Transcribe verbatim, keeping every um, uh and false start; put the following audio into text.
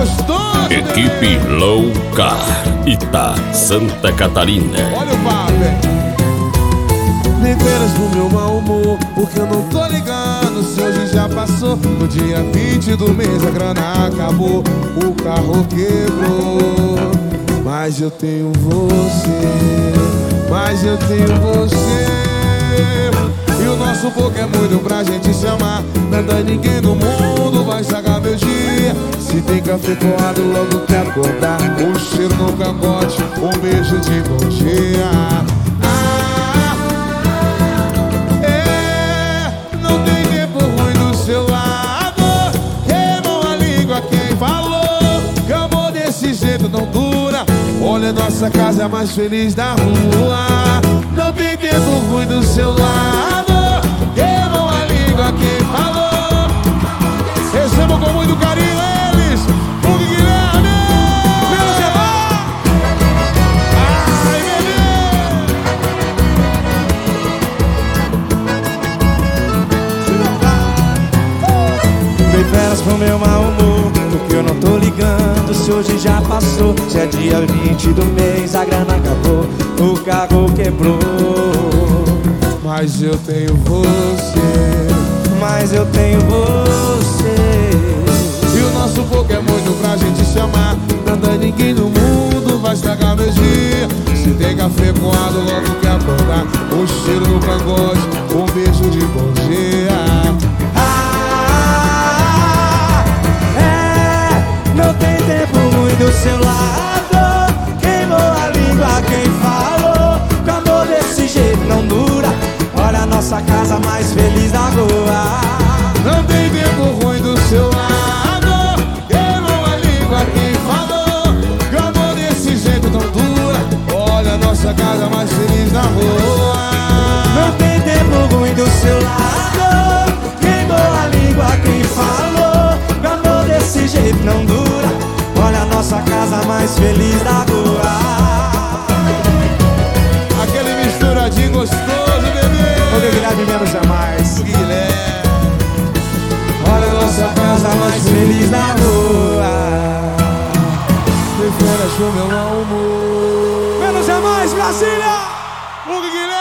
gostoso, Equipe bebê. Low Car, Itá, Santa Catarina. Olha o papo, hein? Nem penas pro meu mau humor, porque eu não tô ligando se hoje já passou. No dia vinte do mês a grana acabou, o carro quebrou. Mas eu tenho você, mas eu tenho você. E o nosso pouco é muito pra gente se amar. Nada, ninguém no mundo vai estragar meu dia. Se tem café coado logo que acordar, um cheiro no cangote, um beijo de bom dia. Ah, é, não tem tempo ruim do seu lado. Queimou a língua quem falou que amor desse jeito não dura. Olha, nossa casa é a mais feliz da rua. Não tem tempo ruim do seu lado. Queimou a língua quem falou. Recebam com muito carinho eles, o Guilherme. Menos é bom. Ai, bebê. Dei férias pro meu mau humor, porque eu não tô ligando se hoje já passou. Se é dia vinte do mês, a grana acabou, o carro quebrou. Mas eu tenho você, mas eu tenho você. E o nosso pouco é muito pra gente se amar. Nada, ninguém no mundo vai estragar meus dias. Se tem café coado logo que acordar, um cheiro no cangote, um beijo de bom dia. Não tem tempo ruim do seu lado. Queimou a língua quem falou que amor desse jeito não dura. Olha a nossa casa mais feliz da rua. Não tem tempo ruim do seu lado. Queimou a língua quem falou que amor desse jeito não dura. Olha a nossa casa mais feliz da rua. Não tem tempo ruim do seu lado. Queimou a língua quem falou que amor desse jeito não dura. Olha a nossa casa mais feliz da rua. Aquele misturadinho gostoso, bebê. O Guilherme menos é mais. O Guilherme. Olha a nossa casa mais feliz da rua. Tem férias pro meu mau humor. Menos é mais, Brasília. O Guilherme.